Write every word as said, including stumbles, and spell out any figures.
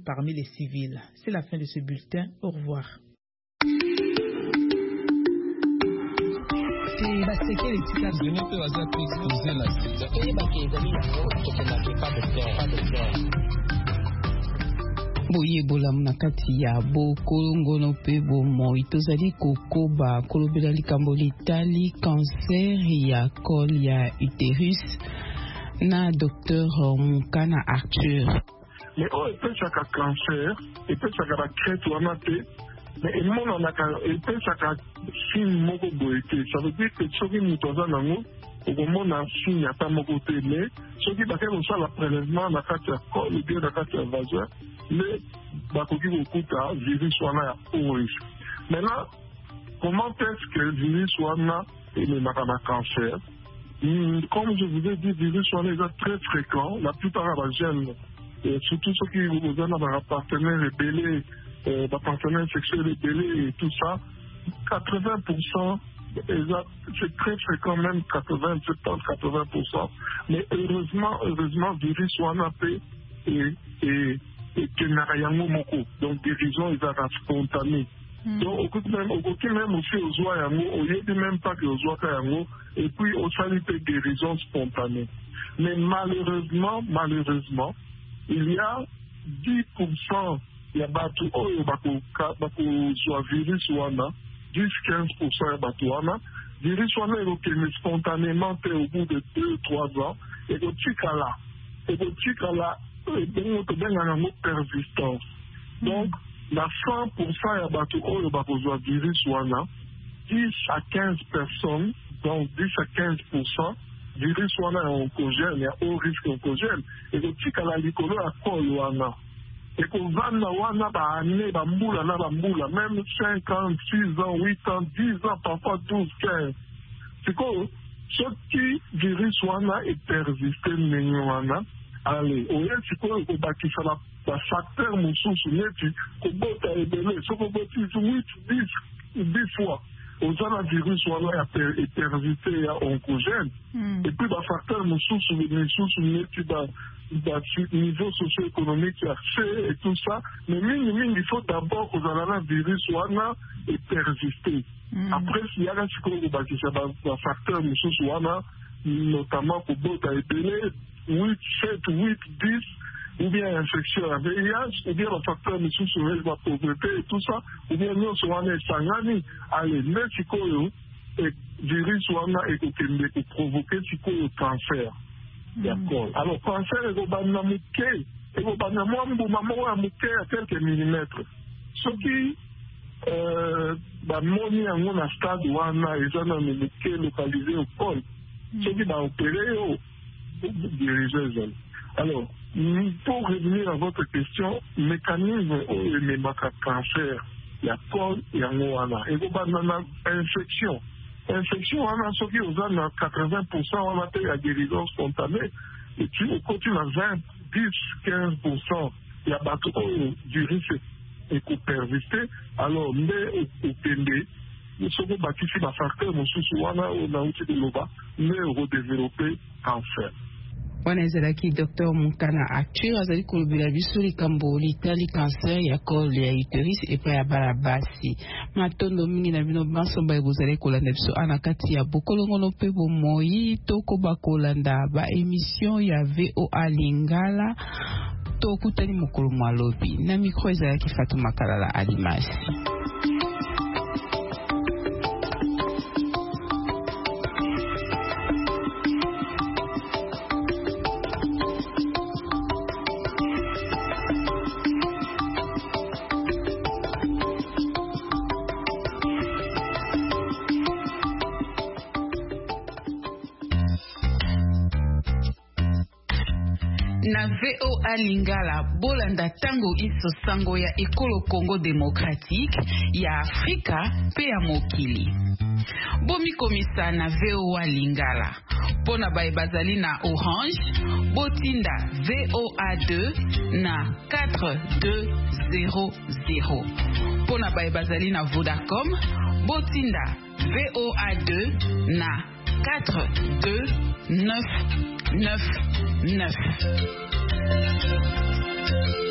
parmi les civils. C'est la fin de ce bulletin. Au revoir. boyebola na kati ya bokolongono mpe bomoi tozali kokoba kolobela likambo litali cancer ya col ya utérus na docteur Mukana Arthur. Mais oh, epesaka cancer epesaka bacrete wana te mais emonanaka epesaka signe moko boye te. Ça veut dire que soki moto aza nango okomona signe ata moko te, mais soki bake kosala prélèvement na kati ya col bien na kati ya vagin mais bakoki kokuta virus wana ya O R I. Maintenant, comment est-ce que le virus wana ememaka na cancer? Comme je vous ai dit, le virus wana est très fréquent. La plupart des jeunes, et surtout ceux qui vous ont des partenaires rebellés, des partenaires sexuels rebellés et tout ça, quatre-vingts pour cent, c'est très fréquent, même quatre-vingts, soixante-dix, quatre-vingts pour cent. Mais heureusement, heureusement, le virus wana peut et et et que n'ayango moko. Donc guérison ils sont spontanés. Mm. Donc au côté même au côté même aussi aux oies yango, au lieu de même pas que aux oies yango, et puis au salut de guérison spontanée. Mais malheureusement, malheureusement, il y a dix pour cent il y a batu oyo bako bako soit virus wana, dix à quinze pour cent ya batu wana, virus wana est spontanément au bout de deux trois ans et au tikala. Et au tikala persistance. Donc, la cent pour cent ya bato oyo bakozwa virus wana, dix à quinze personnes, donc dix à quinze pour cent, virus wana ya oncogène, ya haut risque oncogène, et que tikala likolo ya col wana. Et que vana wana ba année, ba mbula na ba mbula, même cinquante, six ans, huit ans, dix ans, parfois douze, quinze. C'est que ce qui virus wana est persisté wana, allez, au lieu de se bâtir la facteur moussousou neti, ko bota ebele, so ko boti huit, dix, dix fois. Aux gens virus wana est persisté à oncogène. Et puis le facteur moussousou moussousou neti da da niveau socio-économique fait et tout ça. Mais mine mine il faut d'abord que le virus wana est persisté. Après s'il y a un psychologue bâtir la facteur moussousou wana, notamment ko bota ebele huit, sept, huit, dix, ou bien infection à V I H, ou bien le facteur de sous-la pauvreté et tout ça, ou bien nous sommes en Sangani, allez, mais si le virus est provoqué, si le cancer. D'accord. Alors, cancer est au banamouké, et au banamouambo, maman a mouké à quelques millimètres. Ce qui, euh, bah, moni en un stade où on a, ils ont un mouké localisé au col. Ce qui va opérer au diriger. Alors, pour revenir à votre question, mécanisme où les cancer, il y a col et il y a moana. Et vous avez une infection. Infection, on a ce qui est à quatre-vingts pour cent, on a la guérison spontanée. Et puis, on continue à vingt, dix, quinze pour cent, il y a bateau du risque et qu'on persiste. Alors, mais au Pende, nous sommes bâtis sur la facteur, nous sommes on a outil de l'Oba, mais redévelopper cancer. wana ezalaki docteur Mukana Arthur azali kolobela biso likambo litali cancer ya col ya utérus epai ya bana basi matondo mingi na bino bansomba ebozali kolanda biso ana kati ya bokolongono mpe bomoi tokoba kolanda ba émission ya V O A Lingala tokutani mokolo malobi na micro ezalaki Fatou Makalala Alimasi. Na V O A Lingala bolanda tango iso sango ya ekolo Congo démocratique ya Afrika pe ya mokili. Bomi komisa na V O A Lingala. Pona bae bazali na Orange, botinda V O A deux na quatre deux zéro zéro. Pona bae bazali na Vodacom, botinda V O A deux na quatre deux neuf neuf neuf.